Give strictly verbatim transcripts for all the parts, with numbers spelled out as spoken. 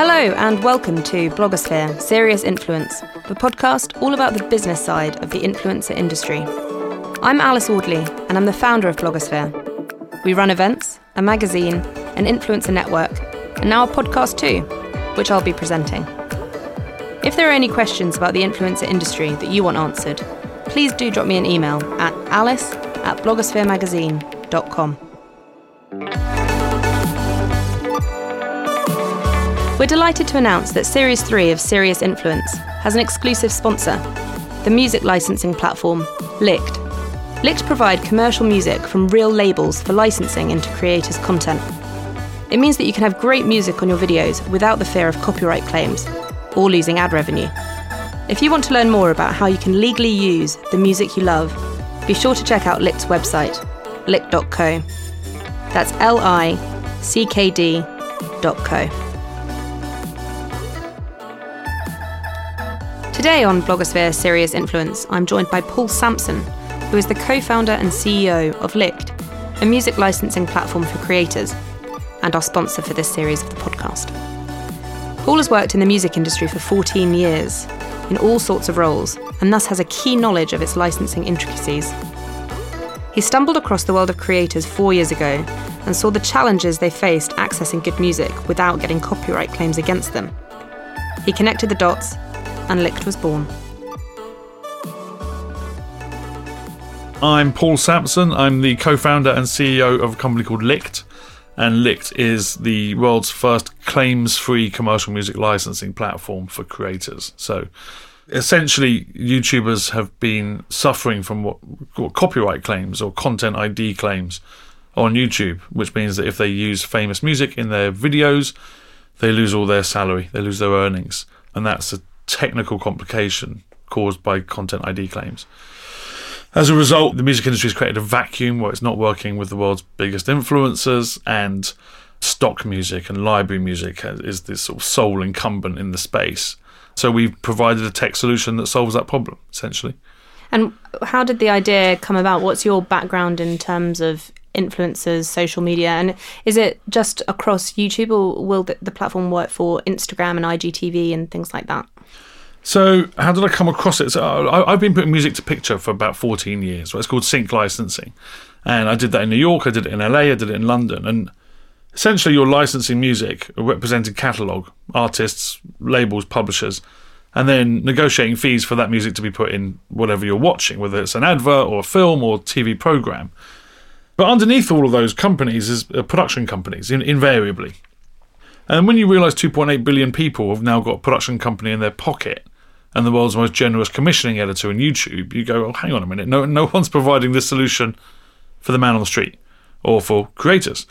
Hello and welcome to Blogosphere, Serious Influence, the podcast all about the business side of the influencer industry. I'm Alice Audley and I'm the founder of Blogosphere. We run events, a magazine, an influencer network, and now a podcast too, which I'll be presenting. If there are any questions about the influencer industry that you want answered, please do drop me an email at alice at blogospheremagazine dot com. We're delighted to announce that Series three of Serious Influence has an exclusive sponsor, the music licensing platform Licked. Licked provide commercial music from real labels for licensing into creators' content. It means that you can have great music on your videos without the fear of copyright claims or losing ad revenue. If you want to learn more about how you can legally use the music you love, be sure to check out Licked's website, licked dot co. That's L I C K D dot co. Today on Blogosphere Serious Influence, I'm joined by Paul Sampson, who is the co-founder and C E O of Licked, a music licensing platform for creators, and our sponsor for this series of the podcast. Paul has worked in the music industry for fourteen years, in all sorts of roles, and thus has a keen knowledge of its licensing intricacies. He stumbled across the world of creators four years ago and saw the challenges they faced accessing good music without getting copyright claims against them. He connected the dots, and Licked was born. I'm Paul Sampson. I'm the co-founder and C E O of a company called Licked, and Licked is the world's first claims-free commercial music licensing platform for creators. So essentially, YouTubers have been suffering from what, what copyright claims or content I D claims on YouTube, which means that if they use famous music in their videos, they lose all their salary, they lose their earnings, and that's a technical complication caused by content I D claims. As a result, the music industry has created a vacuum where it's not working with the world's biggest influencers, and stock music and library music is this sort of sole incumbent in the space. So we've provided a tech solution that solves that problem, essentially. And how did the idea come about? What's your background in terms of influencers, social media, and is it just across YouTube, or will the, the platform work for Instagram and I G T V and things like that? So how did I come across it? So I, I've been putting music to picture for about fourteen years. It's called sync licensing, and I did that in New York, I did it in L A, I did it in London, and essentially you're licensing music, a represented catalogue, artists, labels, publishers, and then negotiating fees for that music to be put in whatever you're watching, whether it's an advert or a film or T V programme. But underneath all of those companies is uh, production companies, in, invariably. And when you realise two point eight billion people have now got a production company in their pocket and the world's most generous commissioning editor in YouTube, you go, oh, hang on a minute, no, no one's providing this solution for the man on the street or for creators.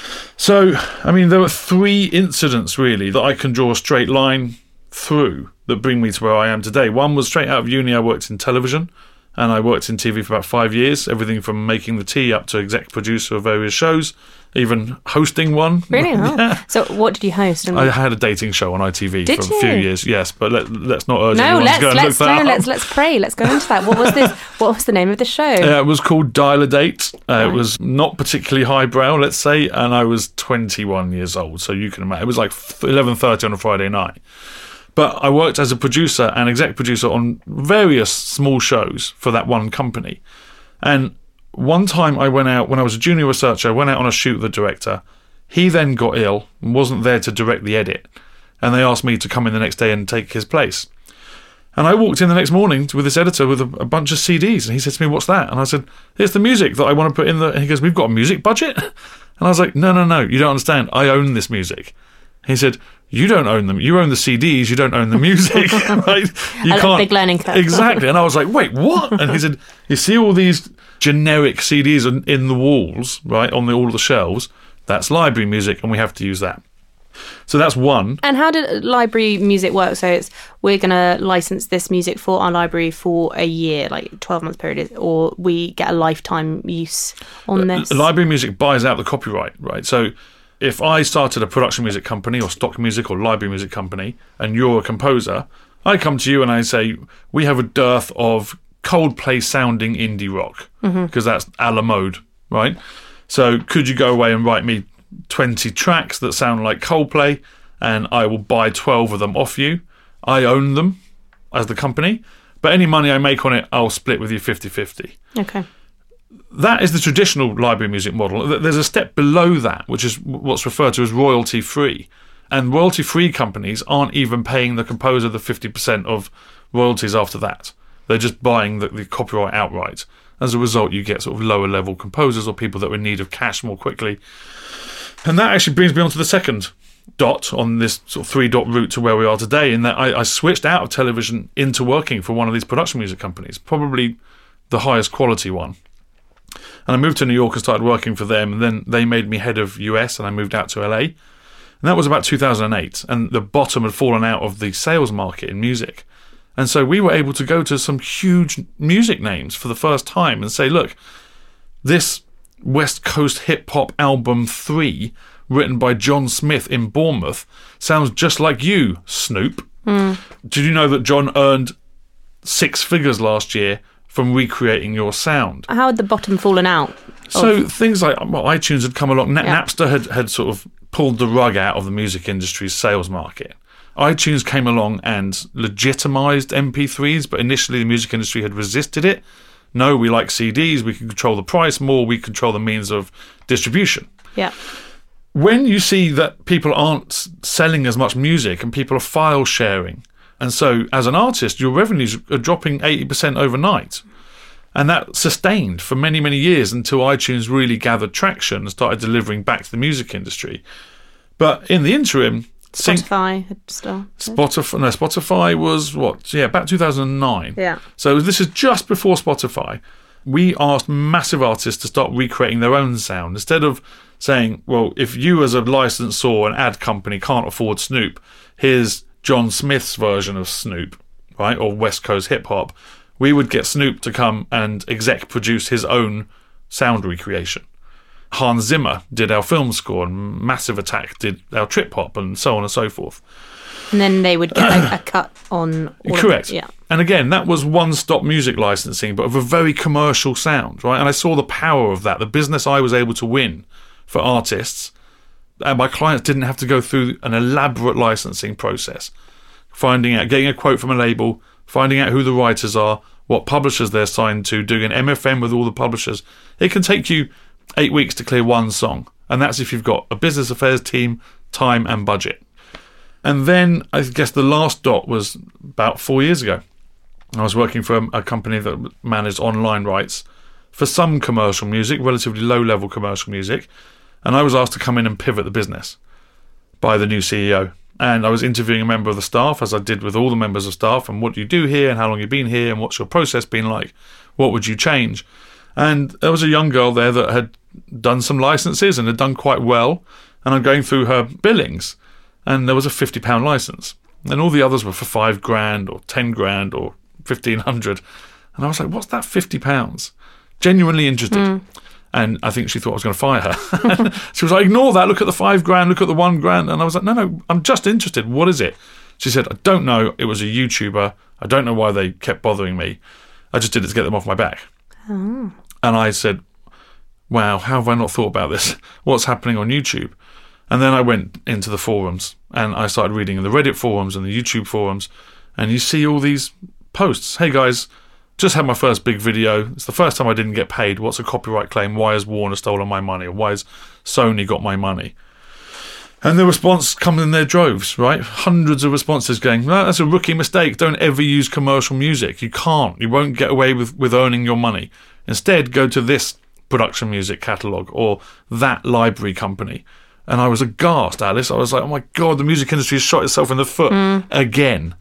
So, I mean, there were three incidents, really, that I can draw a straight line through that bring me to where I am today. One was straight out of uni. I worked in television, and I worked in T V for about five years, everything from making the tea up to exec producer of various shows, even hosting one. Really? Oh. Yeah. So what did you host? And I had a dating show on I T V did for you? a few years, yes, but let, let's not urge no, anyone let's, to go and let's, look that no, up. let's, let's pray. Let's go into that. What was this? What was the name of the show? Uh, it was called Dial a Date. Uh, right. It was not particularly highbrow, let's say, and I was twenty-one years old, so you can imagine. It was like eleven thirty on a Friday night. But I worked as a producer and exec producer on various small shows for that one company. And one time I went out, when I was a junior researcher, I went out on a shoot with the director. He then got ill and wasn't there to direct the edit. And they asked me to come in the next day and take his place. And I walked in the next morning with this editor with a, a bunch of C Ds. And he said to me, what's that? And I said, it's the music that I want to put in the... And he goes, we've got a music budget? And I was like, no, no, no, you don't understand. I own this music. He said, you don't own them. You own the C Ds. You don't own the music. Right? You a can't. Big learning curve. Exactly. And I was like, wait, what? And he said, you see all these generic C Ds in, in the walls, right, on the, all the shelves? That's library music, and we have to use that. So that's one. And how did library music work? So it's we're going to license this music for our library for a year, like twelve-month period, or we get a lifetime use on this? Uh, library music buys out the copyright, right? So if I started a production music company or stock music or library music company and you're a composer, I come to you and I say, we have a dearth of Coldplay sounding indie rock, because mm-hmm. that's a la mode, right? So could you go away and write me twenty tracks that sound like Coldplay and I will buy twelve of them off you. I own them as the company, but any money I make on it, I'll split with you fifty-fifty. Okay. That is the traditional library music model. There's a step below that, which is what's referred to as royalty-free. And royalty-free companies aren't even paying the composer the fifty percent of royalties after that. They're just buying the, the copyright outright. As a result, you get sort of lower-level composers or people that are in need of cash more quickly. And that actually brings me on to the second dot on this sort of three-dot route to where we are today, in that I, I switched out of television into working for one of these production music companies, probably the highest quality one. And I moved to New York and started working for them, and then they made me head of U S, and I moved out to L A. And that was about two thousand eight, and the bottom had fallen out of the sales market in music. And so we were able to go to some huge music names for the first time and say, look, this West Coast hip-hop album three, written by John Smith in Bournemouth, sounds just like you, Snoop. Mm. Did you know that John earned six figures last year from recreating your sound? How had the bottom fallen out? So things like, well, iTunes had come along. Na- Yeah. Napster had, had sort of pulled the rug out of the music industry's sales market. iTunes came along and legitimized M P threes, but initially the music industry had resisted it. No, we like C Ds, we can control the price more, we control the means of distribution. Yeah. When you see that people aren't selling as much music and people are file sharing, and so as an artist, your revenues are dropping eighty percent overnight. And that sustained for many, many years until iTunes really gathered traction and started delivering back to the music industry. But in the interim, Spotify had started. Spotify, no, Spotify was what? Yeah, about two thousand nine. Yeah. So this is just before Spotify. We asked massive artists to start recreating their own sound. Instead of saying, well, if you as a licensor or an ad company can't afford Snoop, here's John Smith's version of Snoop, right? Or West Coast hip hop. We would get Snoop to come and exec produce his own sound recreation. Hans Zimmer did our film score, and Massive Attack did our trip hop, and so on and so forth. And then they would get a, a cut on all Correct. Of it. Yeah. And again, that was one-stop music licensing, but of a very commercial sound, right? And I saw the power of that, the business I was able to win for artists, and my clients didn't have to go through an elaborate licensing process. Finding out, getting a quote from a label, finding out who the writers are, what publishers they're signed to, doing an M F M with all the publishers. It can take you eight weeks to clear one song, and that's if you've got a business affairs team, time and budget. And then I guess the last dot was about four years ago. I was working for a, a company that managed online rights for some commercial music, relatively low-level commercial music, and I was asked to come in and pivot the business by the new C E O. And I was interviewing a member of the staff, as I did with all the members of staff, and what do you do here, and how long you've been here, and what's your process been like? What would you change? And there was a young girl there that had done some licenses and had done quite well, and I'm going through her billings, and there was a fifty pound license, and all the others were for five grand or ten grand or fifteen hundred, and I was like, what's that fifty pounds? Genuinely interested. Mm. And I think she thought I was going to fire her. She was like, ignore that, look at the five grand, look at the one grand. And I was like, no, no, I'm just interested. What is it? She said, I don't know. It was a YouTuber. I don't know why they kept bothering me. I just did it to get them off my back. Oh. And I said, wow, how have I not thought about this? What's happening on YouTube? And then I went into the forums and I started reading the Reddit forums and the YouTube forums. And you see all these posts. Hey, guys, just had my first big video. It's the first time I didn't get paid. What's a copyright claim? Why has Warner stolen my money? Or why has Sony got my money? And the response comes in their droves, right? Hundreds of responses going, no, that's a rookie mistake. Don't ever use commercial music. You can't. You won't get away with, with earning your money. Instead, go to this production music catalogue or that library company. And I was aghast, Alice. I was like, oh my God, the music industry has shot itself in the foot mm. again.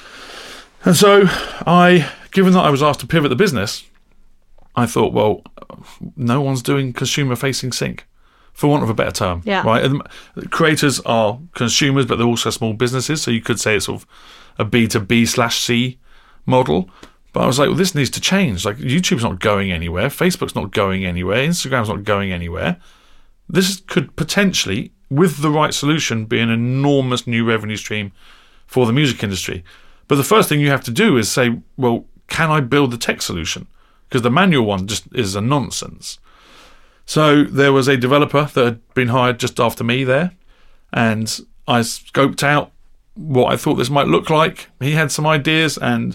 And so I, given that I was asked to pivot the business, I thought, well, no one's doing consumer-facing sync, for want of a better term. Yeah. Right? And creators are consumers, but they're also small businesses, so you could say it's sort of a B to B slash C model. But I was like, well, this needs to change. Like, YouTube's not going anywhere. Facebook's not going anywhere. Instagram's not going anywhere. This could potentially, with the right solution, be an enormous new revenue stream for the music industry. But the first thing you have to do is say, well, can I build the tech solution? Because the manual one just is a nonsense. So there was a developer that had been hired just after me there, and I scoped out what I thought this might look like. He had some ideas, and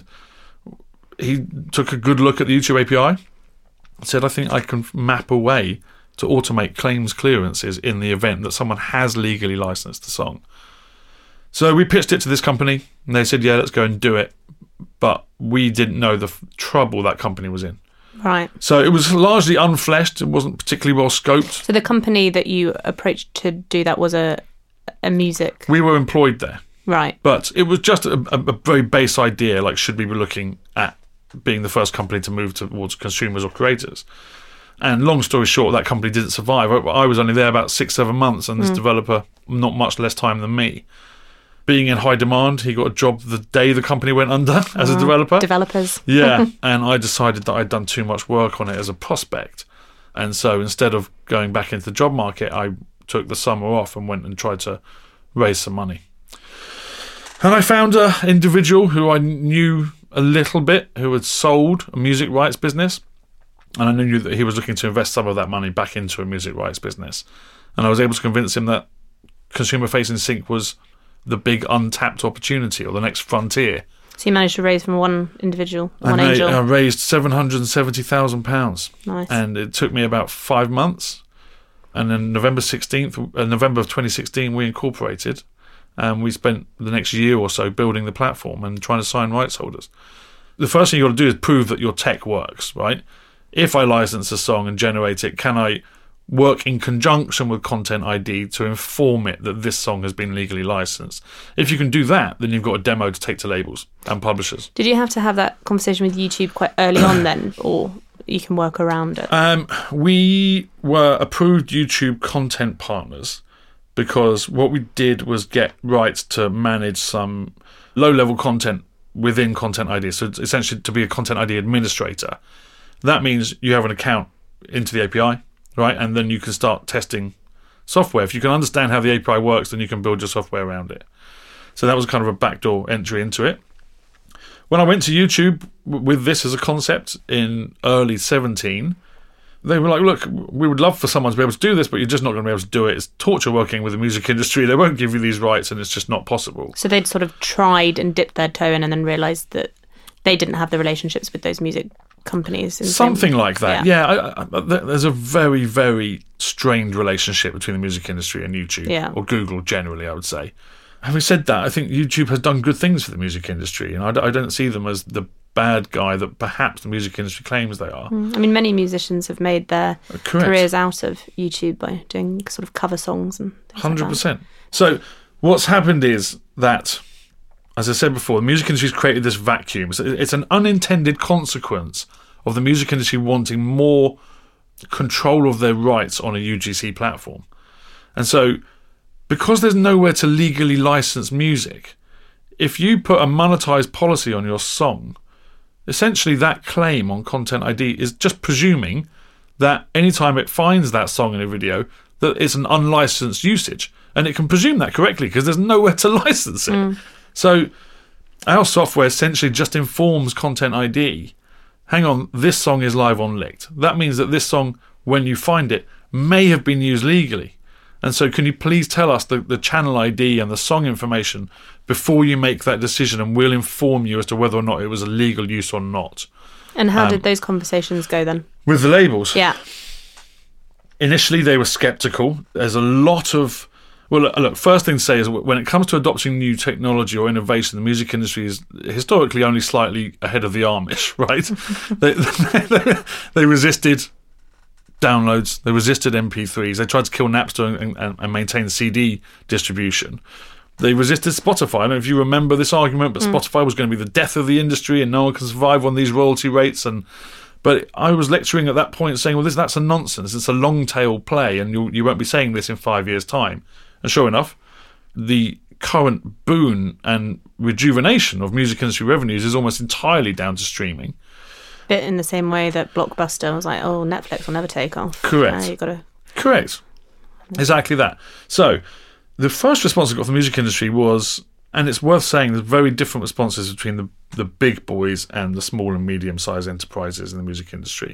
he took a good look at the YouTube A P I. Said, I think I can map a way to automate claims clearances in the event that someone has legally licensed the song. So we pitched it to this company, and they said, yeah, let's go and do it. But we didn't know the f- trouble that company was in. Right. So it was largely unfleshed. It wasn't particularly well scoped. So the company that you approached to do that was a a music... We were employed there. Right. But it was just a, a, a very base idea, like, should we be looking at being the first company to move towards consumers or creators? And long story short, that company didn't survive. I, I was only there about six, seven months, and this mm. developer, not much less time than me. Being in high demand, he got a job the day the company went under as uh, a developer. Developers. Yeah, and I decided that I'd done too much work on it as a prospect. And so instead of going back into the job market, I took the summer off and went and tried to raise some money. And I found an individual who I knew a little bit, who had sold a music rights business. And I knew that he was looking to invest some of that money back into a music rights business. And I was able to convince him that consumer-facing sync was the big untapped opportunity, or the next frontier. So you managed to raise from one individual, one I angel? I raised seven hundred seventy thousand pounds. Nice. And it took me about five months. And then November sixteenth, uh, November of twenty sixteen, we incorporated. And we spent the next year or so building the platform and trying to sign rights holders. The first thing you got to do is prove that your tech works, right? If I license a song and generate it, can I work in conjunction with Content I D to inform it that this song has been legally licensed? If you can do that, then you've got a demo to take to labels and publishers. Did you have to have that conversation with YouTube quite early on then, or you can work around it? Um, we were approved YouTube content partners because what we did was get rights to manage some low-level content within Content I D. So it's essentially to be a Content I D administrator. That means you have an account into the A P I, right? And then you can start testing software. If you can understand how the A P I works, then you can build your software around it. So that was kind of a backdoor entry into it. When I went to YouTube with this as a concept in early seventeen, they were like, look, we would love for someone to be able to do this, but you're just not going to be able to do it. It's torture working with the music industry. They won't give you these rights, and it's just not possible. So they'd sort of tried and dipped their toe in and then realised that they didn't have the relationships with those music companies. Something like that, yeah. yeah I, I, there's a very, very strained relationship between the music industry and YouTube, yeah. or Google generally, I would say. Having said that, I think YouTube has done good things for the music industry, and I, I don't see them as the bad guy that perhaps the music industry claims they are. Mm. I mean, many musicians have made their Correct. careers out of YouTube by doing sort of cover songs and things one hundred percent. Like that. So what's happened is that, as I said before, the music industry has created this vacuum. So it's an unintended consequence of the music industry wanting more control of their rights on a U G C platform. And so, because there's nowhere to legally license music, if you put a monetized policy on your song, essentially that claim on Content I D is just presuming that anytime it finds that song in a video, that it's an unlicensed usage. And it can presume that correctly because there's nowhere to license it. Mm. So our software essentially just informs Content I D, hang on, this song is live on Licked. That means that this song, when you find it, may have been used legally. And so can you please tell us the, the channel I D and the song information before you make that decision, and we'll inform you as to whether or not it was a legal use or not. And how um, did those conversations go then? With the labels? Yeah. Initially, they were sceptical. There's a lot of... Well, look, look, first thing to say is when it comes to adopting new technology or innovation, the music industry is historically only slightly ahead of the Amish, right? they, they, they resisted downloads, they resisted M P threes, they tried to kill Napster and, and, and maintain C D distribution. They resisted Spotify. I don't know if you remember this argument, but mm. Spotify was going to be the death of the industry and no one can survive on these royalty rates. And But I was lecturing at that point saying, well, this that's a nonsense. It's a long-tail play and you, you won't be saying this in five years' time. And sure enough, the current boon and rejuvenation of music industry revenues is almost entirely down to streaming. Bit in the same way that Blockbuster was like, oh, Netflix will never take off. Correct. Uh, you gotta... Correct. Exactly that. So the first response I got from the music industry was, and it's worth saying there's very different responses between the, the big boys and the small and medium-sized enterprises in the music industry.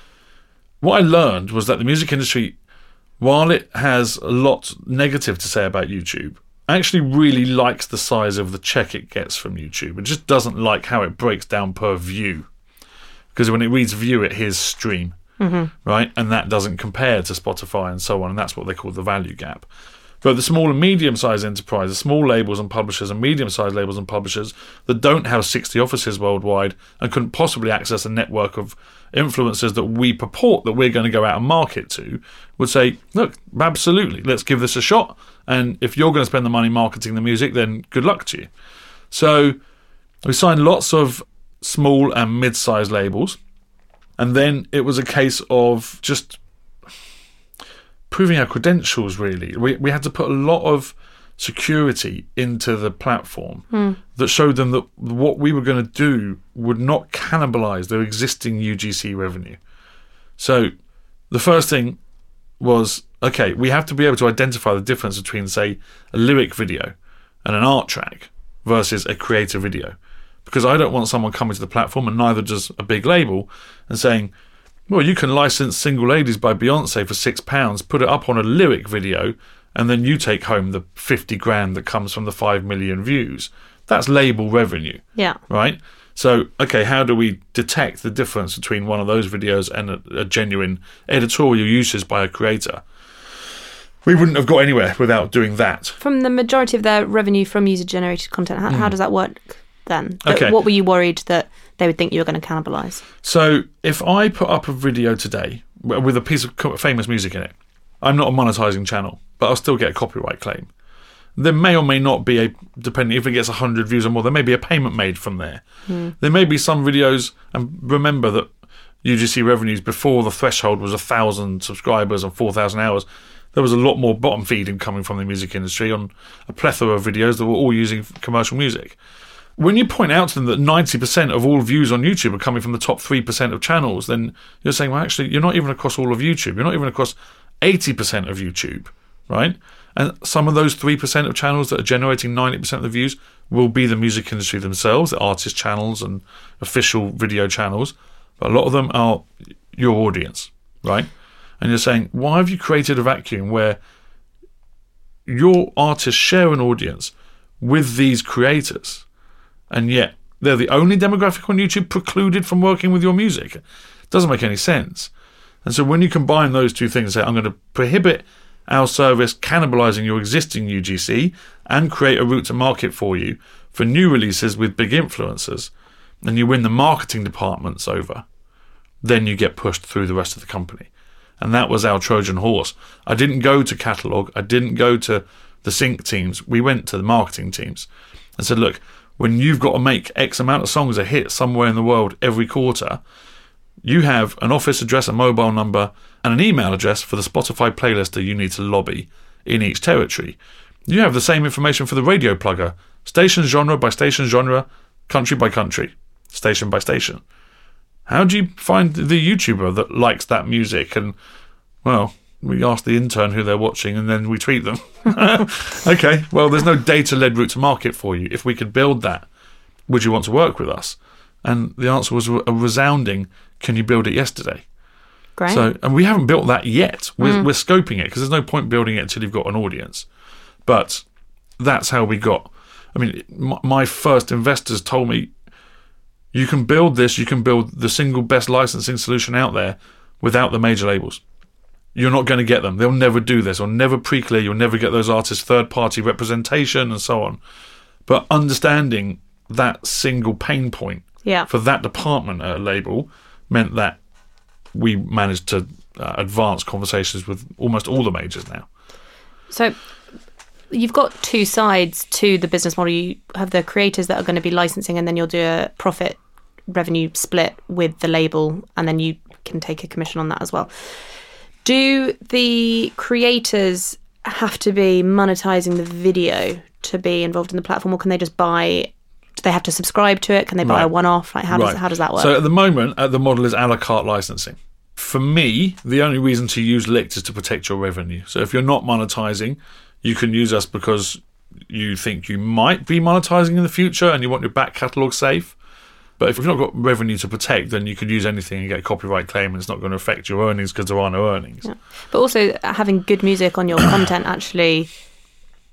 What I learned was that the music industry, while it has a lot negative to say about YouTube, actually really likes the size of the check it gets from YouTube. It just doesn't like how it breaks down per view. Because when it reads view, it hears stream, mm-hmm. right? And that doesn't compare to Spotify and so on, and that's what they call the value gap. But the small and medium-sized enterprises, small labels and publishers and medium-sized labels and publishers that don't have sixty offices worldwide and couldn't possibly access a network of influencers that we purport that we're going to go out and market to, would say, look, absolutely, let's give this a shot. And if you're going to spend the money marketing the music, then good luck to you. So we signed lots of small and mid-sized labels. And then it was a case of just proving our credentials, really. We we had to put a lot of security into the platform mm. that showed them that what we were going to do would not cannibalize their existing U G C revenue. So the first thing was, okay, we have to be able to identify the difference between, say, a lyric video and an art track versus a creator video. Because I don't want someone coming to the platform, and neither does a big label, and saying, well, you can license Single Ladies by Beyonce for six pounds, put it up on a lyric video, and then you take home the fifty grand that comes from the five million views. That's label revenue. Yeah. Right? So, okay, how do we detect the difference between one of those videos and a, a genuine editorial usage by a creator? We wouldn't have got anywhere without doing that. From the majority of their revenue from user-generated content, how, mm. how does that work then? Okay. What were you worried that they would think you were going to cannibalise? So if I put up a video today with a piece of famous music in it, I'm not a monetising channel, but I'll still get a copyright claim. There may or may not be a, depending if it gets one hundred views or more, there may be a payment made from there. Mm. There may be some videos, and remember that U G C revenues before the threshold was one thousand subscribers and four thousand hours. There was a lot more bottom feeding coming from the music industry on a plethora of videos that were all using commercial music. When you point out to them that ninety percent of all views on YouTube are coming from the top three percent of channels, then you're saying, well, actually, you're not even across all of YouTube. You're not even across eighty percent of YouTube, right? And some of those three percent of channels that are generating ninety percent of the views will be the music industry themselves, the artist channels and official video channels. But a lot of them are your audience, right? And you're saying, why have you created a vacuum where your artists share an audience with these creators, and yet they're the only demographic on YouTube precluded from working with your music? It doesn't make any sense. And so when you combine those two things, say, I'm going to prohibit our service cannibalizing your existing U G C and create a route to market for you for new releases with big influencers, and you win the marketing departments over, then you get pushed through the rest of the company. And that was our Trojan horse. I didn't go to catalog. I didn't go to the sync teams. We went to the marketing teams and said, look, when you've got to make X amount of songs a hit somewhere in the world every quarter, you have an office address, a mobile number, and an email address for the Spotify playlist that you need to lobby in each territory. You have the same information for the radio plugger, station genre by station genre, country by country, station by station. How do you find the YouTuber that likes that music? And, well, we ask the intern who they're watching and then we tweet them. Okay, well, there's no data-led route to market for you. If we could build that, would you want to work with us? And the answer was a resounding, can you build it yesterday? Great. So, and we haven't built that yet. We're, mm. we're scoping it because there's no point building it until you've got an audience. But that's how we got. I mean, my, my first investors told me, you can build this, you can build the single best licensing solution out there without the major labels. You're not going to get them. They'll never do this, or never pre-clear. You'll never get those artists' third-party representation and so on. But understanding that single pain point yeah. for that department at a label meant that we managed to uh, advance conversations with almost all the majors now. So you've got two sides to the business model. You have the creators that are going to be licensing, and then you'll do a profit revenue split with the label, and then you can take a commission on that as well. Do the creators have to be monetizing the video to be involved in the platform, or can they just buy? Do they have to subscribe to it? Can they buy right. a one-off? Like how does right. how does that work? So at the moment, uh, the model is a la carte licensing. For me, the only reason to use Lickd is to protect your revenue. So if you're not monetizing, you can use us because you think you might be monetizing in the future and you want your back catalogue safe. But if you've not got revenue to protect, then you could use anything and get a copyright claim, and it's not going to affect your earnings because there are no earnings. Yeah. But also having good music on your content actually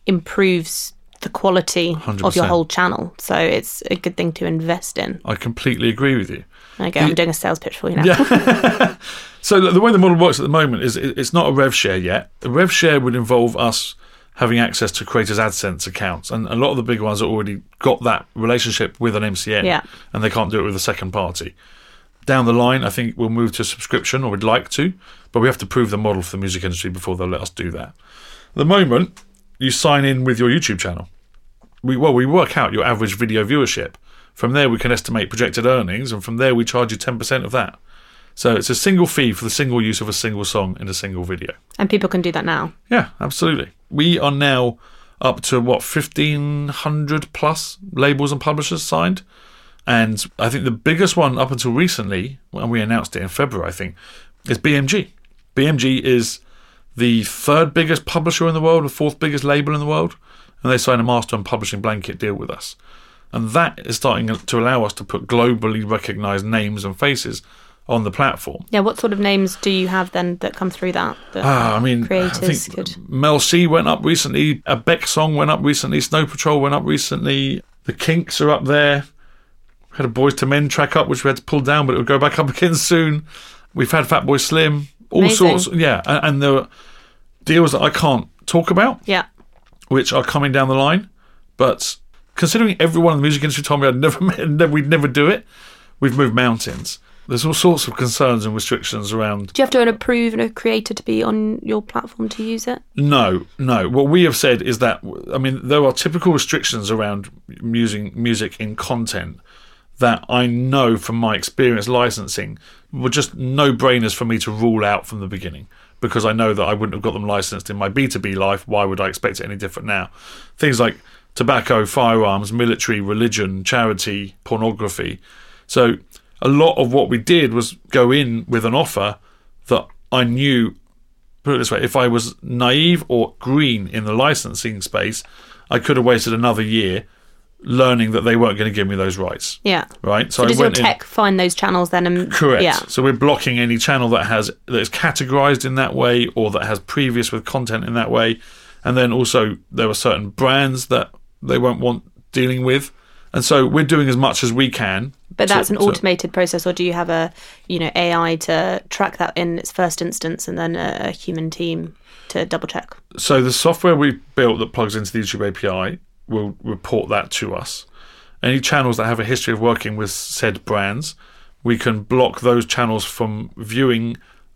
improves the quality one hundred percent of your whole channel. So it's a good thing to invest in. I completely agree with you. Okay, I'm doing a sales pitch for you now. Yeah. So the way the model works at the moment is it's not a rev share yet. A rev share would involve us having access to creators' AdSense accounts, and a lot of the big ones have already got that relationship with an M C N, yeah. and they can't do it with a second party. Down the line, I think we'll move to subscription, or we'd like to, but we have to prove the model for the music industry before they'll let us do that. At the moment, you sign in with your YouTube channel. We well, we work out your average video viewership. From there, we can estimate projected earnings, and from there, we charge you ten percent of that. So it's a single fee for the single use of a single song in a single video. And people can do that now? Yeah, absolutely. We are now up to, what, fifteen hundred plus labels and publishers signed? And I think the biggest one up until recently, and we announced it in February, I think, is B M G. B M G is the third biggest publisher in the world, the fourth biggest label in the world, and they signed a master and publishing blanket deal with us. And that is starting to allow us to put globally recognised names and faces on the platform. Yeah, what sort of names do you have then that come through that? that ah, I mean, creators I think could... Mel C went up recently, a Beck song went up recently, Snow Patrol went up recently, the Kinks are up there. We had a Boys to Men track up, which we had to pull down, but it will go back up again soon. We've had Fatboy Slim, all Amazing. sorts, yeah, and, and there are deals that I can't talk about, yeah, which are coming down the line, but considering everyone in the music industry told me I'd never, met, we'd never do it, we've moved mountains. There's all sorts of concerns and restrictions around. Do you have to approve a creator to be on your platform to use it? No, no. What we have said is that, I mean, there are typical restrictions around using music in content that I know from my experience licensing were just no-brainers for me to rule out from the beginning, because I know that I wouldn't have got them licensed in my B two B life. Why would I expect it any different now? Things like tobacco, firearms, military, religion, charity, pornography. So a lot of what we did was go in with an offer that I knew, put it this way, if I was naive or green in the licensing space, I could have wasted another year learning that they weren't going to give me those rights. Yeah. Right? So, so does I went your tech in, find those channels then? And, correct. Yeah. So we're blocking any channel that has that is categorised in that way or that has previous with content in that way. And then also there are certain brands that they won't want dealing with. And so we're doing as much as we can. But that's to, an automated to, process, or do you have a, you know, A I to track that in its first instance and then a, a human team to double check? So the software we built that plugs into the YouTube A P I will report that to us. Any channels that have a history of working with said brands, we can block those channels from viewing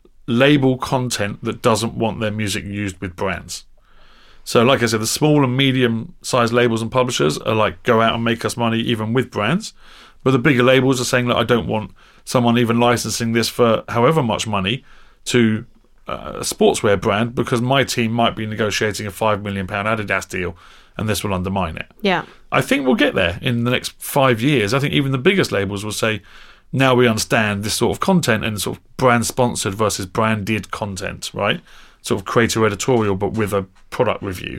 label content that doesn't want their music used with brands. So like I said, the small and medium-sized labels and publishers are like, go out and make us money even with brands. But the bigger labels are saying, look, I don't want someone even licensing this for however much money to uh, a sportswear brand, because my team might be negotiating a five million pounds Adidas deal and this will undermine it. Yeah. I think we'll get there in the next five years. I think even the biggest labels will say, now we understand this sort of content and sort of brand-sponsored versus branded content, right? Sort of creator editorial, but with a product review.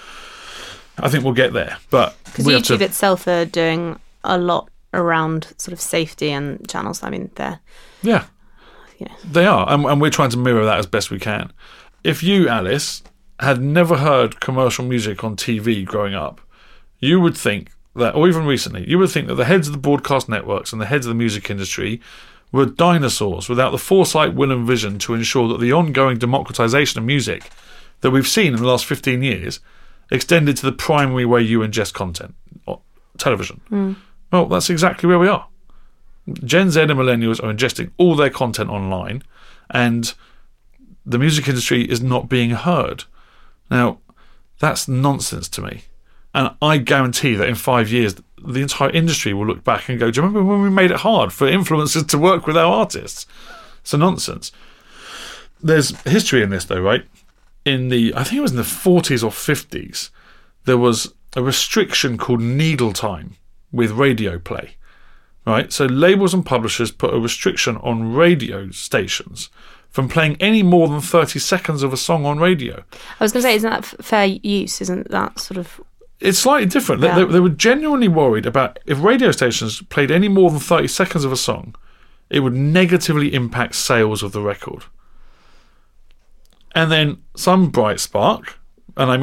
I think we'll get there. But because YouTube to... itself are doing a lot around sort of safety and channels. I mean, they're... Yeah. Yeah. They are. And, and we're trying to mirror that as best we can. If you, Alice, had never heard commercial music on T V growing up, you would think that, or even recently, you would think that the heads of the broadcast networks and the heads of the music industry were dinosaurs without the foresight, will and vision to ensure that the ongoing democratization of music that we've seen in the last fifteen years extended to the primary way you ingest content, or television. Mm. Well, that's exactly where we are. Gen Z and millennials are ingesting all their content online, and the music industry is not being heard. Now, that's nonsense to me. And I guarantee that in five years, the entire industry will look back and go, do you remember when we made it hard for influencers to work with our artists? It's a nonsense. There's history in this, though, right? In the, I think it was in the forties or fifties, there was a restriction called needle time with radio play, right? So labels and publishers put a restriction on radio stations from playing any more than thirty seconds of a song on radio. I was going to say, isn't that fair use? Isn't that sort of... It's slightly different. Yeah. They, they were genuinely worried about if radio stations played any more than thirty seconds of a song, it would negatively impact sales of the record. And then some bright spark, and I mean that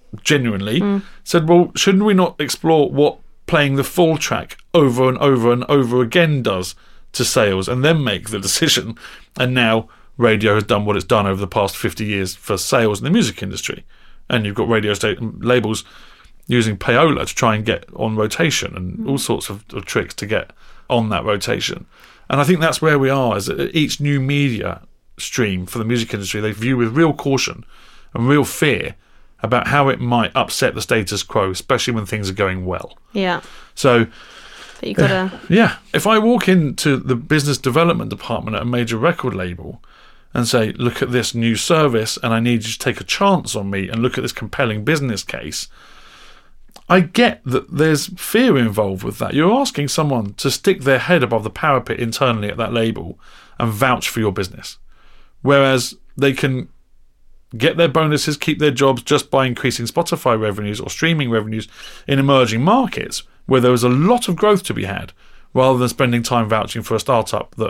genuinely, mm. said, well, shouldn't we not explore what playing the full track over and over and over again does to sales, and then make the decision? And now radio has done what it's done over the past fifty years for sales in the music industry. And you've got radio sta- labels using payola to try and get on rotation and mm. all sorts of, of tricks to get on that rotation. And I think that's where we are, is that each new media stream for the music industry, they view with real caution and real fear about how it might upset the status quo, especially when things are going well. Yeah. So, but you gotta... Uh, yeah. If I walk into the business development department at a major record label and say, look at this new service and I need you to take a chance on me and look at this compelling business case, I get that there's fear involved with that. You're asking someone to stick their head above the parapet internally at that label and vouch for your business. Whereas they can get their bonuses, keep their jobs just by increasing Spotify revenues or streaming revenues in emerging markets where there is a lot of growth to be had, rather than spending time vouching for a startup that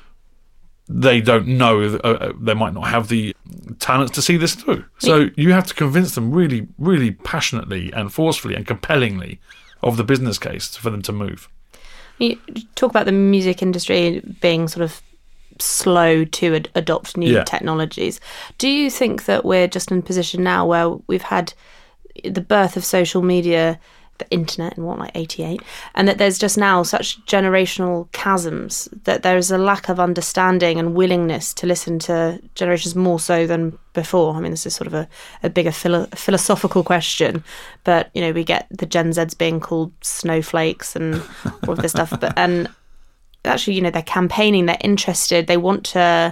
they don't know, uh, they might not have the talents to see this through. So you have to convince them really, really passionately and forcefully and compellingly of the business case for them to move. You talk about the music industry being sort of slow to ad- adopt new yeah. technologies. Do you think that we're just in a position now where we've had the birth of social media, the internet in what, like eighty-eight, and that there's just now such generational chasms that there's a lack of understanding and willingness to listen to generations more so than before? I mean, this is sort of a, a bigger philo- philosophical question, but, you know, we get the Gen Zs being called snowflakes and all of this stuff, but and actually, you know, they're campaigning, they're interested, they want to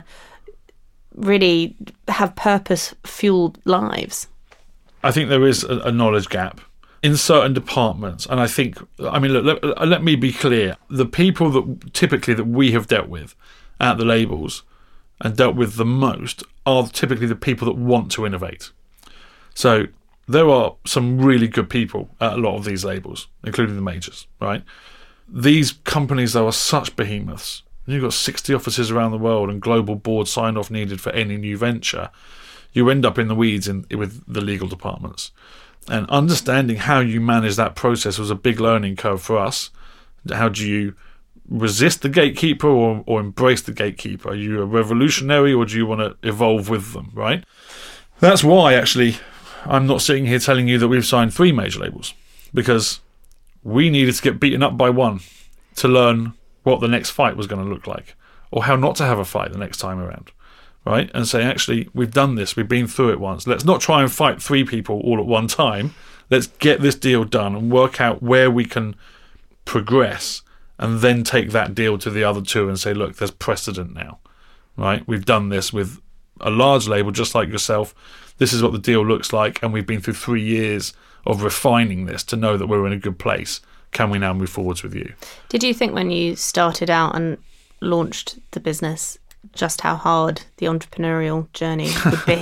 really have purpose-fueled lives. I think there is a, a knowledge gap in certain departments, and I think, I mean, look, let, let me be clear. The people that typically that we have dealt with at the labels and dealt with the most are typically the people that want to innovate. So there are some really good people at a lot of these labels, including the majors, right? These companies, though, are such behemoths. You've got sixty offices around the world and global board sign-off needed for any new venture. You end up in the weeds in, with the legal departments. And understanding how you manage that process was a big learning curve for us. How do you resist the gatekeeper or, or embrace the gatekeeper? Are you a revolutionary or do you want to evolve with them, right? That's why, actually, I'm not sitting here telling you that we've signed three major labels, because we needed to get beaten up by one to learn what the next fight was going to look like, or how not to have a fight the next time around. Right? And say, actually, we've done this. We've been through it once. Let's not try and fight three people all at one time. Let's get this deal done and work out where we can progress, and then take that deal to the other two and say, look, there's precedent now. Right? We've done this with a large label just like yourself. This is what the deal looks like, and we've been through three years of refining this to know that we're in a good place. Can we now move forwards with you? Did you think when you started out and launched the business just how hard the entrepreneurial journey would be?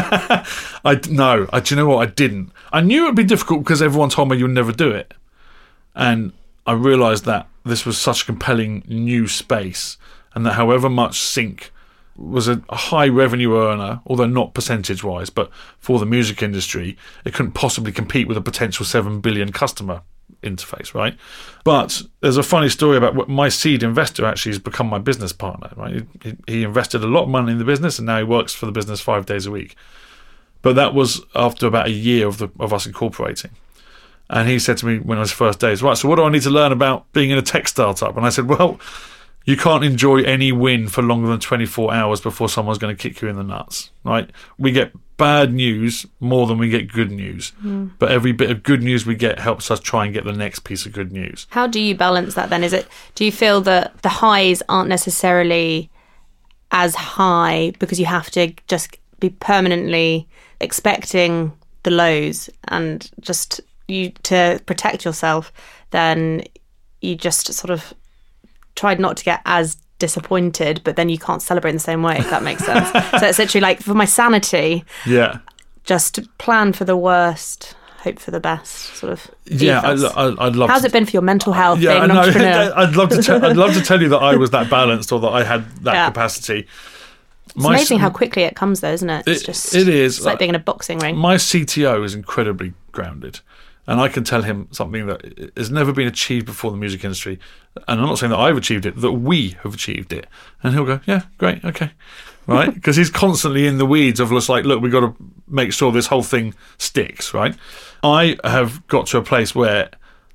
I no, I, do you know what? I didn't. I knew it would be difficult because everyone told me you'll never do it, and I realised that this was such a compelling new space, and that however much Sync was a, a high revenue earner, although not percentage wise, but for the music industry, it couldn't possibly compete with a potential seven billion customer interface, right? But there's a funny story about what my seed investor actually has become my business partner, right? He, he invested a lot of money in the business, and now he works for the business five days a week. But that was after about a year of the of us incorporating. And he said to me when I was first days, right, so what do I need to learn about being in a tech startup? And I said, well, you can't enjoy any win for longer than twenty-four hours before someone's going to kick you in the nuts, right? We get bad news more than we get good news. Mm. But every bit of good news we get helps us try and get the next piece of good news. How do you balance that then? Is it, do you feel that the highs aren't necessarily as high because you have to just be permanently expecting the lows, and just you to protect yourself, then you just sort of tried not to get as disappointed, but then you can't celebrate in the same way, if that makes sense. So it's literally like, for my sanity, yeah, just plan for the worst, hope for the best, sort of. Yeah, I, I, I'd love. How's to, it been for your mental health yeah, being an no, entrepreneur? I'd love to. Te- I'd love to tell you that I was that balanced or that I had that yeah. capacity. It's amazing how quickly it comes, though, isn't it? It's it, just it is. It's like being in a boxing ring. My C T O is incredibly grounded, and I can tell him something that has never been achieved before in the music industry. And I'm not saying that I've achieved it, that we have achieved it. And he'll go, yeah, great, okay. Right? Because he's constantly in the weeds of just like, look, we've got to make sure this whole thing sticks, right? I have got to a place where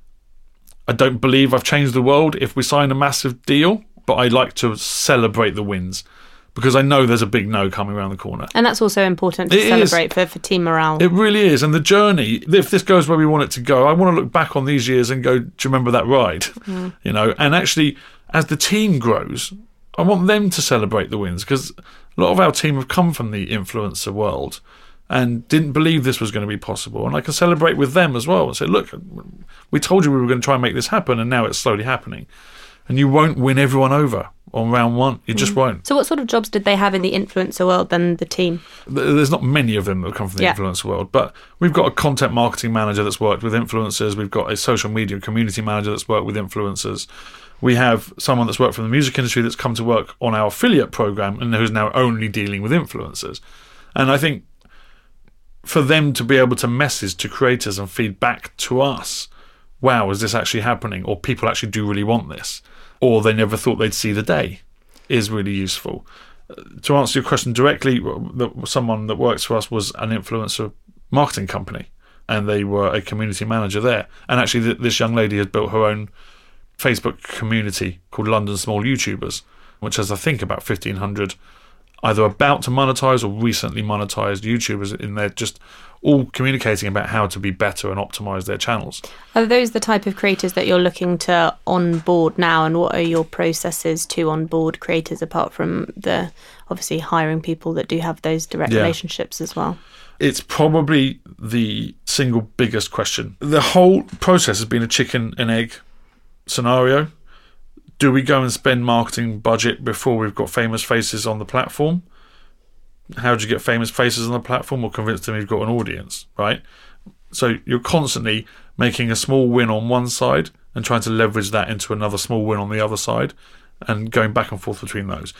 I don't believe I've changed the world if we sign a massive deal, but I like to celebrate the wins because I know there's a big no coming around the corner. And that's also important to It celebrate for, for team morale. It really is. And the journey, if this goes where we want it to go, I want to look back on these years and go, do you remember that ride? Mm. You know, and actually, as the team grows, I want them to celebrate the wins because a lot of our team have come from the influencer world and didn't believe this was going to be possible. And I can celebrate with them as well and say, look, we told you we were going to try and make this happen, and now it's slowly happening. And you won't win everyone over on round one. You just mm. won't. So what sort of jobs did they have in the influencer world than the team? There's not many of them that come from the yeah. influencer world, but we've got a content marketing manager that's worked with influencers. We've got a social media community manager that's worked with influencers. We have someone that's worked from the music industry that's come to work on our affiliate program and who's now only dealing with influencers. And I think for them to be able to message to creators and feed back to us, wow, is this actually happening? Or people actually do really want this? Or they never thought they'd see the day, is really useful. To answer your question directly, someone that works for us was an influencer marketing company, and they were a community manager there. And actually, this young lady has built her own Facebook community called London Small YouTubers, which has, I think, about fifteen hundred either about to monetize or recently monetized YouTubers in there, just all communicating about how to be better and optimize their channels. Are those the type of creators that you're looking to onboard now, and what are your processes to onboard creators apart from the obviously hiring people that do have those direct yeah. relationships as well? It's probably the single biggest question. The whole process has been a chicken and egg scenario. Do we go and spend marketing budget before we've got famous faces on the platform? How do you get famous faces on the platform? Or convince them you've got an audience, right? So you're constantly making a small win on one side and trying to leverage that into another small win on the other side and going back and forth between those.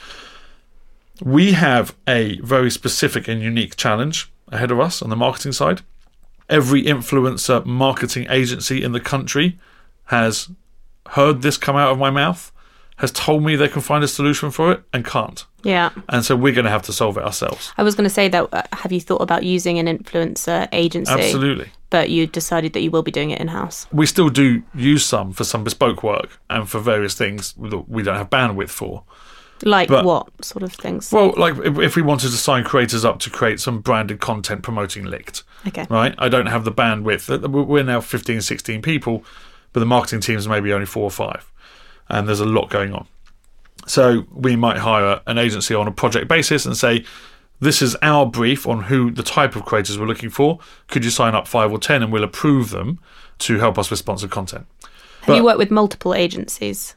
We have a very specific and unique challenge ahead of us on the marketing side. Every influencer marketing agency in the country has heard this come out of my mouth, has told me they can find a solution for it and can't. Yeah. And so we're going to have to solve it ourselves. I was going to say that, uh, have you thought about using an influencer agency? Absolutely. But you decided that you will be doing it in-house. We still do use some for some bespoke work and for various things that we don't have bandwidth for. Like but, what sort of things? Well, like if, if we wanted to sign creators up to create some branded content promoting Licked. Okay. Right? I don't have the bandwidth. We're now fifteen, sixteen people, but the marketing teams are maybe only four or five. And there's a lot going on. So we might hire an agency on a project basis and say, this is our brief on who the type of creators we're looking for. Could you sign up five or ten and we'll approve them to help us with sponsored content? Have but you worked with multiple agencies?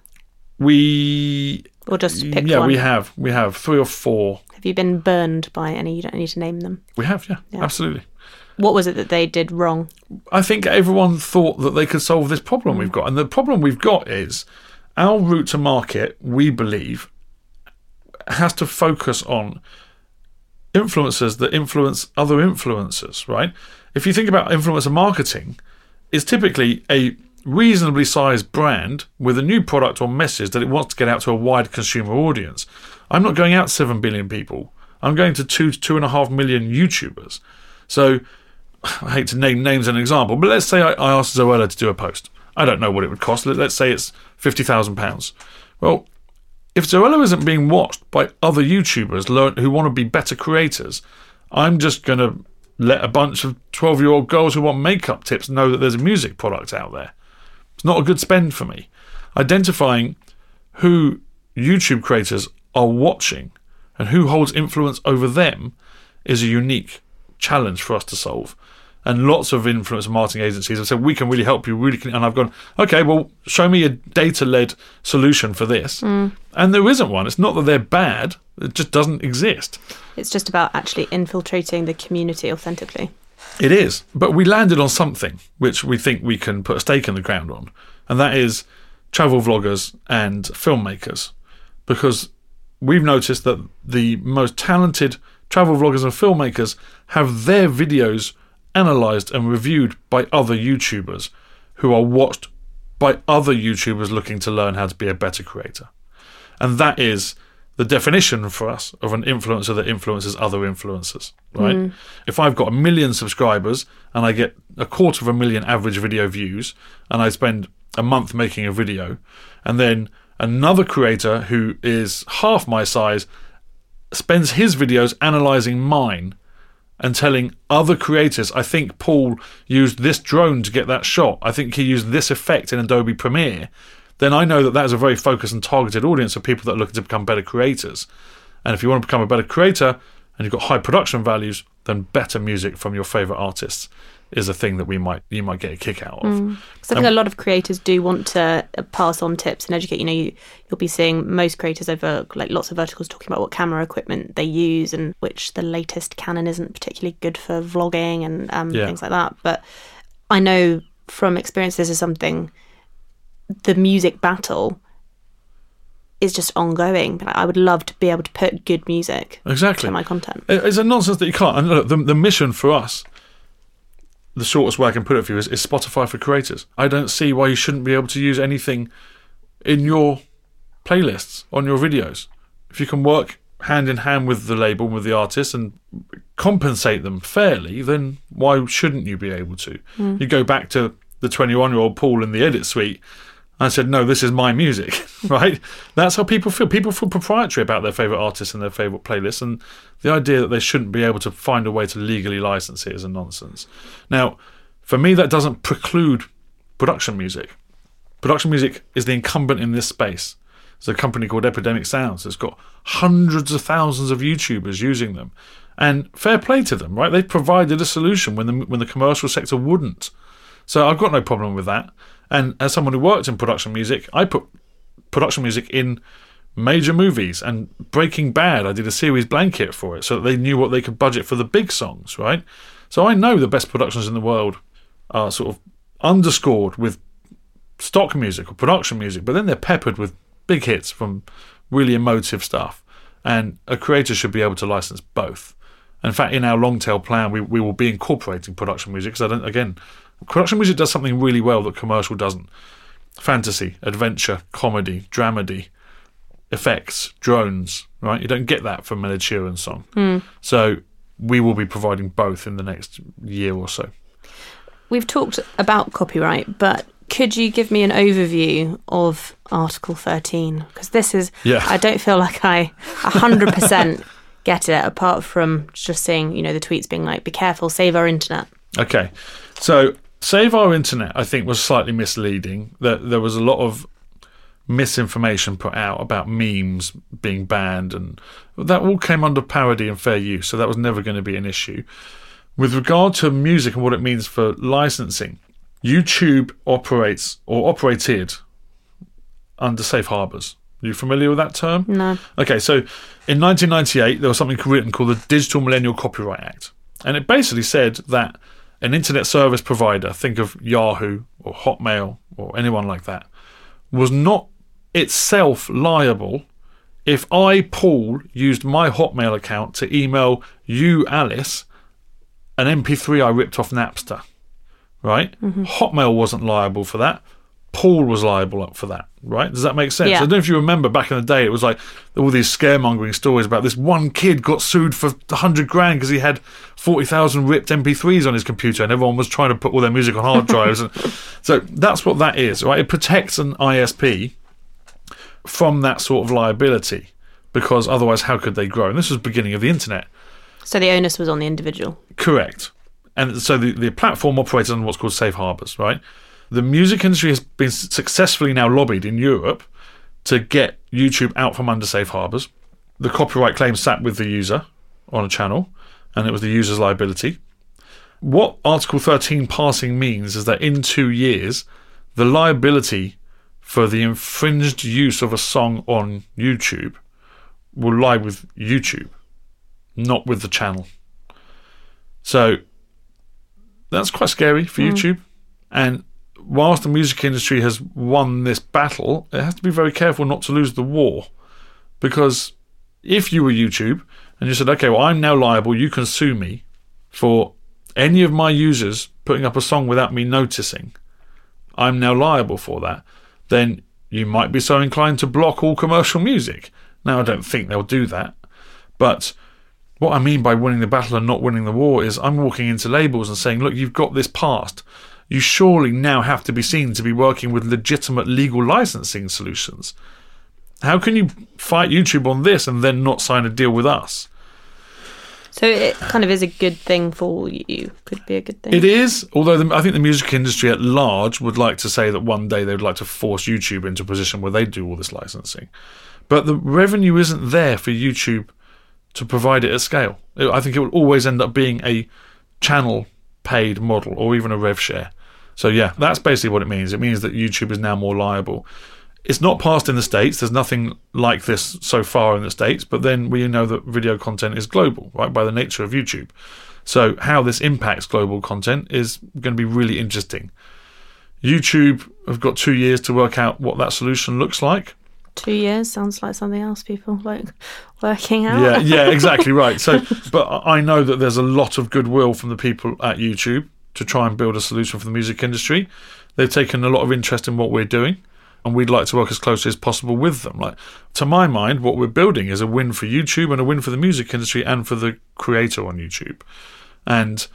We... Or just pick yeah, one? we have. We have three or four. Have you been burned by any? You don't need to name them. We have, yeah, yeah. Absolutely. What was it that they did wrong? I think everyone thought that they could solve this problem mm. we've got. And the problem we've got is our route to market, we believe, has to focus on influencers that influence other influencers, right? If you think about influencer marketing, it's typically a reasonably sized brand with a new product or message that it wants to get out to a wide consumer audience. I'm not going out to seven billion people. I'm going to two to two and a half million YouTubers. So I hate to name names as an example, but let's say I, I asked Zoella to do a post. I don't know what it would cost. Let's say it's fifty thousand pounds. Well, if Zoella isn't being watched by other YouTubers learn, who want to be better creators, I'm just going to let a bunch of twelve-year-old girls who want makeup tips know that there's a music product out there. It's not a good spend for me. Identifying who YouTube creators are watching and who holds influence over them is a unique challenge for us to solve. And lots of influencer marketing agencies have said, we can really help you, really can. And I've gone, okay, well, show me a data-led solution for this. Mm. And there isn't one. It's not that they're bad. It just doesn't exist. It's just about actually infiltrating the community authentically. It is. But we landed on something which we think we can put a stake in the ground on. And that is travel vloggers and filmmakers. Because we've noticed that the most talented travel vloggers and filmmakers have their videos analysed and reviewed by other YouTubers who are watched by other YouTubers looking to learn how to be a better creator. And that is the definition for us of an influencer that influences other influencers, right? Mm. If I've got a million subscribers and I get a quarter of a million average video views and I spend a month making a video, and then another creator who is half my size spends his videos analysing mine and telling other creators, I think Paul used this drone to get that shot, I think he used this effect in Adobe Premiere, then I know that that is a very focused and targeted audience of people that are looking to become better creators. And if you want to become a better creator and you've got high production values, then better music from your favourite artists is a thing that we might you might get a kick out of. Mm. So I think um, a lot of creators do want to pass on tips and educate. You know, you, you'll be seeing most creators over like lots of verticals talking about what camera equipment they use and which the latest Canon isn't particularly good for vlogging and um, yeah. things like that. But I know from experience this is something, the music battle is just ongoing. I would love to be able to put good music exactly. to my content. It's a nonsense that you can't. And look, the, the mission for us, the shortest way I can put it for you is, is Spotify for creators. I don't see why you shouldn't be able to use anything in your playlists, on your videos. If you can work hand in hand with the label, with the artist, and compensate them fairly, then why shouldn't you be able to? Mm. You go back to the twenty-one-year-old Paul in the edit suite, I said, no, this is my music, right? That's how people feel. People feel proprietary about their favourite artists and their favourite playlists, and the idea that they shouldn't be able to find a way to legally license it is a nonsense. Now, for me, that doesn't preclude production music. Production music is the incumbent in this space. There's a company called Epidemic Sounds that's got hundreds of thousands of YouTubers using them. And fair play to them, right? They've provided a solution when the, when the commercial sector wouldn't. So I've got no problem with that. And as someone who worked in production music, I put production music in major movies. And Breaking Bad, I did a series blanket for it so that they knew what they could budget for the big songs, right? So I know the best productions in the world are sort of underscored with stock music or production music, but then they're peppered with big hits from really emotive stuff. And a creator should be able to license both. In fact, in our long tail plan, we, we will be incorporating production music because I don't, again, production music does something really well that commercial doesn't. Fantasy, adventure, comedy, dramedy, effects, drones, right? You don't get that from an Ed Sheeran song. Mm. So we will be providing both in the next year or so. We've talked about copyright, but could you give me an overview of Article thirteen? Because this is, yeah. I don't feel like I one hundred percent get it, apart from just seeing, you know, the tweets being like, be careful, save our internet. Okay, so Save Our Internet, I think, was slightly misleading. That there was a lot of misinformation put out about memes being banned, and that all came under parody and fair use, so that was never going to be an issue. With regard to music and what it means for licensing, YouTube operates or operated under safe harbours. Are you familiar with that term? No. Okay, so in nineteen ninety-eight, there was something written called the Digital Millennial Copyright Act, and it basically said that an internet service provider, think of Yahoo or Hotmail or anyone like that, was not itself liable if I, Paul, used my Hotmail account to email you, Alice, an M P three I ripped off Napster, right? Mm-hmm. Hotmail wasn't liable for that. Paul was liable for that, right? Does that make sense? Yeah. I don't know if you remember back in the day, it was like all these scaremongering stories about this one kid got sued for a hundred grand because he had forty thousand ripped M P threes on his computer and everyone was trying to put all their music on hard drives. And so that's what that is, right? It protects an I S P from that sort of liability because otherwise how could they grow? And this was the beginning of the internet. So the onus was on the individual. Correct. And so the, the platform operates on what's called safe harbours, right? The music industry has been successfully now lobbied in Europe to get YouTube out from under safe harbours. The copyright claim sat with the user on a channel, and it was the user's liability. What Article thirteen passing means is that in two years, the liability for the infringed use of a song on YouTube will lie with YouTube, not with the channel. So that's quite scary for mm. YouTube. And whilst the music industry has won this battle, it has to be very careful not to lose the war, because if you were YouTube and you said, okay, well, I'm now liable, you can sue me for any of my users putting up a song without me noticing, I'm now liable for that, then you might be so inclined to block all commercial music. Now, I don't think they'll do that, but what I mean by winning the battle and not winning the war is I'm walking into labels and saying, look, you've got this past. You surely now have to be seen to be working with legitimate legal licensing solutions. How can you fight YouTube on this and then not sign a deal with us? So it kind of is a good thing for you. Could be a good thing. It is, although the, I think the music industry at large would like to say that one day they would like to force YouTube into a position where they do all this licensing. But the revenue isn't there for YouTube to provide it at scale. I think it will always end up being a channel paid model or even a rev share. So yeah, that's basically what it means. It means that YouTube is now more liable. It's not passed in the States. There's nothing like this so far in the States, but then we know that video content is global, right, by the nature of YouTube. So how this impacts global content is going to be really interesting. YouTube have got two years to work out what that solution looks like. Two years sounds like something else people like working out. Yeah, yeah, exactly right. So, but I know that there's a lot of goodwill from the people at YouTube to try and build a solution for the music industry. They've taken a lot of interest in what we're doing, and we'd like to work as closely as possible with them. Like, to my mind, what we're building is a win for YouTube and a win for the music industry and for the creator on YouTube. And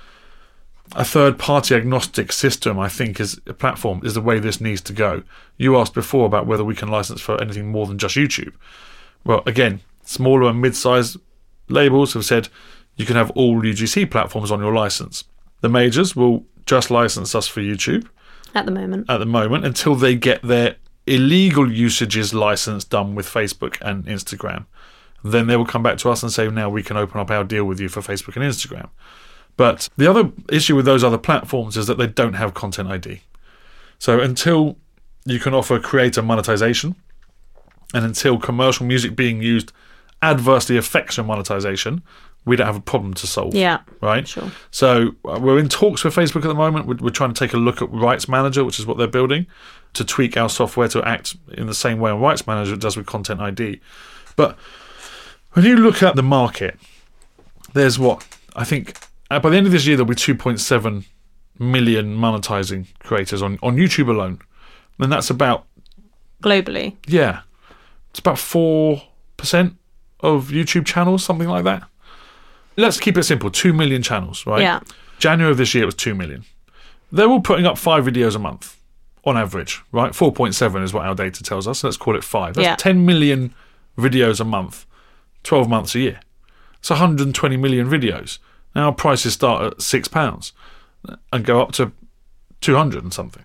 a third-party agnostic system, I think, is a platform, is the way this needs to go. You asked before about whether we can license for anything more than just YouTube. Well, again, smaller and mid-sized labels have said you can have all U G C platforms on your license. The majors will just license us for YouTube. At the moment. At the moment, until they get their illegal usages license done with Facebook and Instagram. Then they will come back to us and say, now we can open up our deal with you for Facebook and Instagram. But the other issue with those other platforms is that they don't have Content I D. So until you can offer creator monetization, and until commercial music being used adversely affects your monetization, we don't have a problem to solve. Yeah, right. Sure. So uh, we're in talks with Facebook at the moment. We're, we're trying to take a look at Rights Manager, which is what they're building, to tweak our software to act in the same way on Rights Manager it does with Content I D. But when you look at the market, there's what I think uh, by the end of this year there'll be two point seven million monetizing creators on, on YouTube alone, and that's about globally. Yeah, it's about four percent of YouTube channels, something like that. Let's keep it simple. Two million channels, right? Yeah. January of this year it was two million. They're all putting up five videos a month on average, right? four point seven is what our data tells us. So let's call it five. That's yeah. ten million videos a month, twelve months a year. It's one hundred twenty million videos. Now our prices start at six pounds and go up to two hundred and something.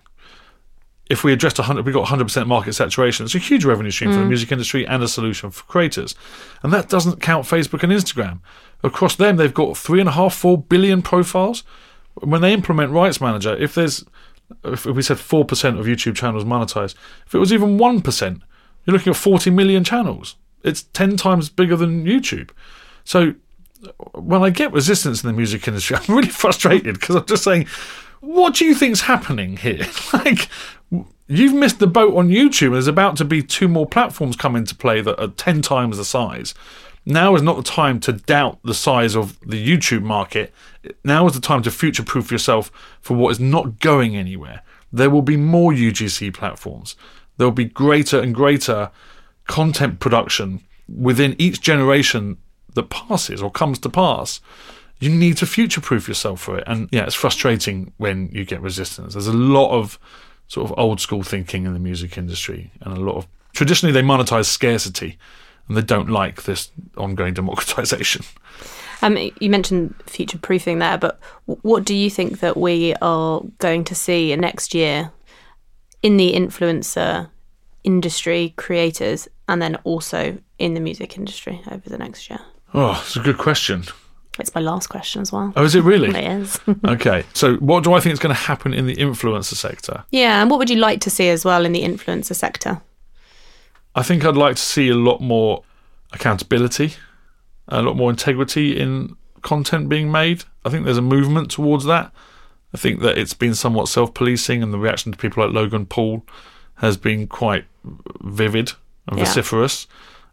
If we addressed one hundred, we got one hundred percent market saturation. It's a huge revenue stream mm. for the music industry and a solution for creators. And that doesn't count Facebook and Instagram. Across them, they've got three and a half, four billion profiles. When they implement Rights Manager, if there's, if we said four percent of YouTube channels monetized, if it was even one percent, you're looking at forty million channels. It's ten times bigger than YouTube. So when I get resistance in the music industry, I'm really frustrated because I'm just saying, what do you think's happening here? Like, you've missed the boat on YouTube. There's about to be two more platforms come into play that are ten times the size. Now is not the time to doubt the size of the YouTube market. Now is the time to future-proof yourself for what is not going anywhere. There will be more U G C platforms. There will be greater and greater content production within each generation that passes or comes to pass. You need to future-proof yourself for it. And yeah, it's frustrating when you get resistance. There's a lot of sort of old-school thinking in the music industry, and a lot of... Traditionally, they monetize scarcity, and they don't like this ongoing democratization. Um, you mentioned future-proofing there, but what do you think that we are going to see next year in the influencer industry, creators, and then also in the music industry over the next year? Oh, it's a good question. It's my last question as well. Oh, is it really? It is. Okay, so what do I think is going to happen in the influencer sector? Yeah, and what would you like to see as well in the influencer sector? I think I'd like to see a lot more accountability, a lot more integrity in content being made. I think there's a movement towards that. I think that it's been somewhat self-policing, and the reaction to people like Logan Paul has been quite vivid and yeah. vociferous.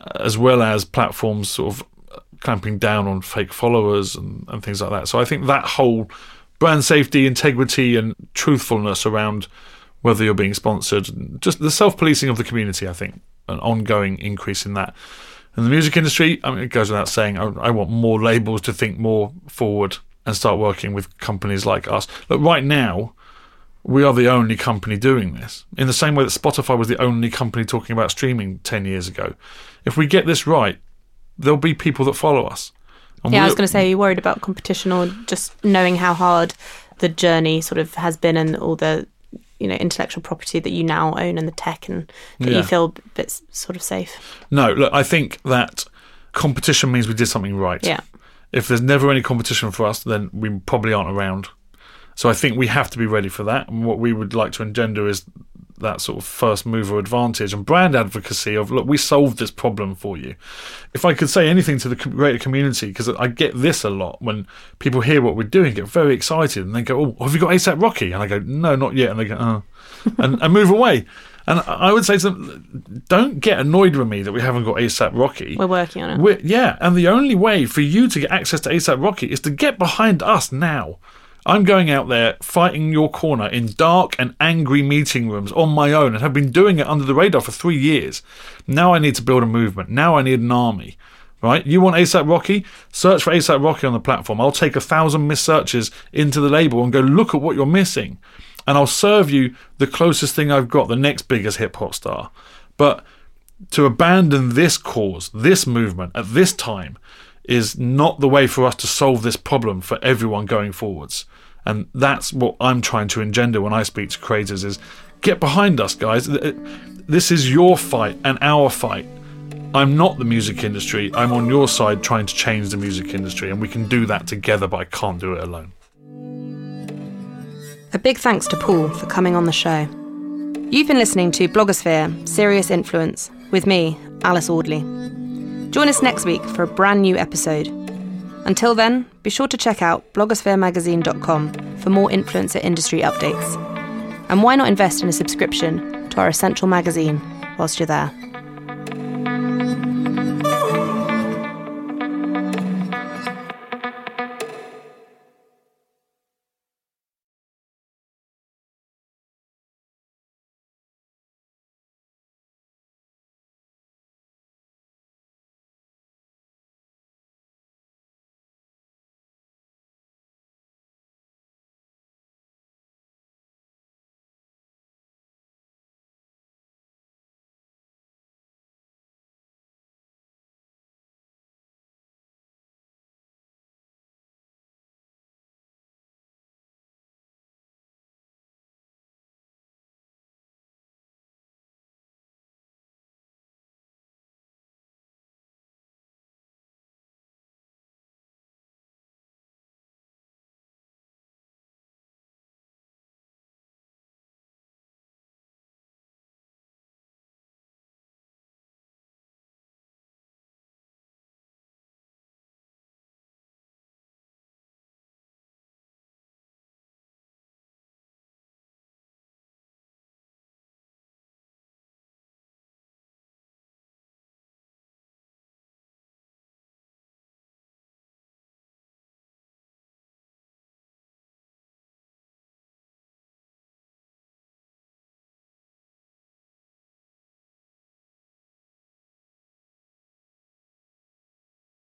as well as platforms sort of clamping down on fake followers and, and things like that. So I think that whole brand safety, integrity and truthfulness around whether you're being sponsored, just the self-policing of the community, I think, an ongoing increase in that. In the music industry, I mean, it goes without saying, I, I want more labels to think more forward and start working with companies like us. Look, right now, we are the only company doing this, in the same way that Spotify was the only company talking about streaming ten years ago. If we get this right, there'll be people that follow us. And yeah, I was going to say, are you worried about competition or just knowing how hard the journey sort of has been and all the, you know, intellectual property that you now own and the tech, and that yeah. you feel a bit sort of safe? No, look, I think that competition means we did something right. Yeah. If there's never any competition for us, then we probably aren't around. So I think we have to be ready for that. And what we would like to engender is that sort of first mover advantage and brand advocacy of, look, we solved this problem for you. If I could say anything to the greater community, because I get this a lot when people hear what we're doing, get very excited, and they go, oh, have you got ASAP Rocky? And I go, no, not yet. And they go, oh, and, and move away. And I would say to them, don't get annoyed with me that we haven't got ASAP Rocky. We're working on it. We're, yeah, and the only way for you to get access to ASAP Rocky is to get behind us now. I'm going out there fighting your corner in dark and angry meeting rooms on my own and have been doing it under the radar for three years. Now I need to build a movement. Now I need an army, right? You want ASAP Rocky? Search for ASAP Rocky on the platform. I'll take a thousand missed searches into the label and go, look at what you're missing. And I'll serve you the closest thing I've got, the next biggest hip-hop star. But to abandon this cause, this movement, at this time, is not the way for us to solve this problem for everyone going forwards. And that's what I'm trying to engender when I speak to creators, is get behind us, guys. This is your fight and our fight. I'm not the music industry. I'm on your side trying to change the music industry, and we can do that together, but I can't do it alone. A big thanks to Paul for coming on the show. You've been listening to Blogosphere, Serious Influence, with me, Alice Audley. Join us next week for a brand new episode. Until then, be sure to check out blogosphere magazine dot com for more influencer industry updates. And why not invest in a subscription to our essential magazine whilst you're there?